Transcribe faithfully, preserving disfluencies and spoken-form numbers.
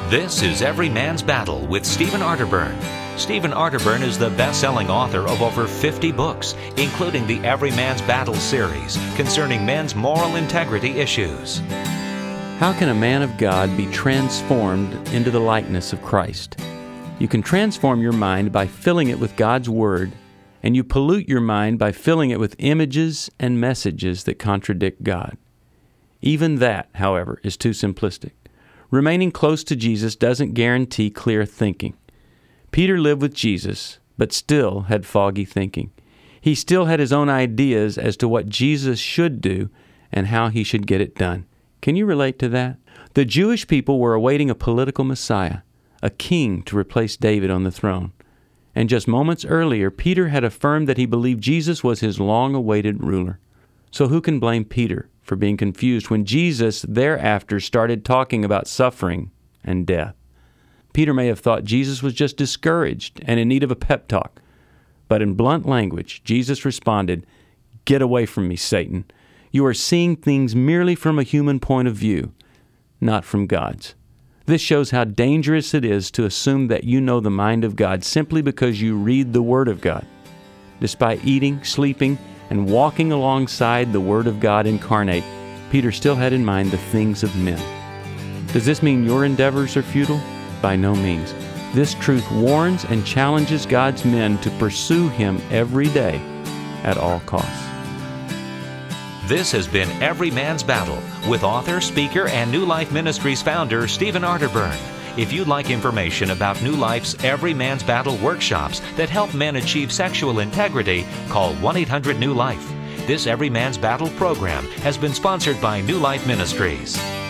This is Every Man's Battle with Stephen Arterburn. Stephen Arterburn is the best-selling author of over fifty books, including the Every Man's Battle series concerning men's moral integrity issues. How can a man of God be transformed into the likeness of Christ? You can transform your mind by filling it with God's Word, and you pollute your mind by filling it with images and messages that contradict God. Even that, however, is too simplistic. Remaining close to Jesus doesn't guarantee clear thinking. Peter lived with Jesus, but still had foggy thinking. He still had his own ideas as to what Jesus should do and how he should get it done. Can you relate to that? The Jewish people were awaiting a political Messiah, a king to replace David on the throne. And just moments earlier, Peter had affirmed that he believed Jesus was his long-awaited ruler. So who can blame Peter for being confused when Jesus thereafter started talking about suffering and death? Peter may have thought Jesus was just discouraged and in need of a pep talk. But in blunt language, Jesus responded, "Get away from me, Satan. You are seeing things merely from a human point of view, not from God's." This shows how dangerous it is to assume that you know the mind of God simply because you read the Word of God. Despite eating, sleeping, and walking alongside the Word of God incarnate, Peter still had in mind the things of men. Does this mean your endeavors are futile? By no means. This truth warns and challenges God's men to pursue Him every day at all costs. This has been Every Man's Battle with author, speaker, and New Life Ministries founder Stephen Arterburn. If you'd like information about New Life's Every Man's Battle workshops that help men achieve sexual integrity, call one eight hundred new life. This Every Man's Battle program has been sponsored by New Life Ministries.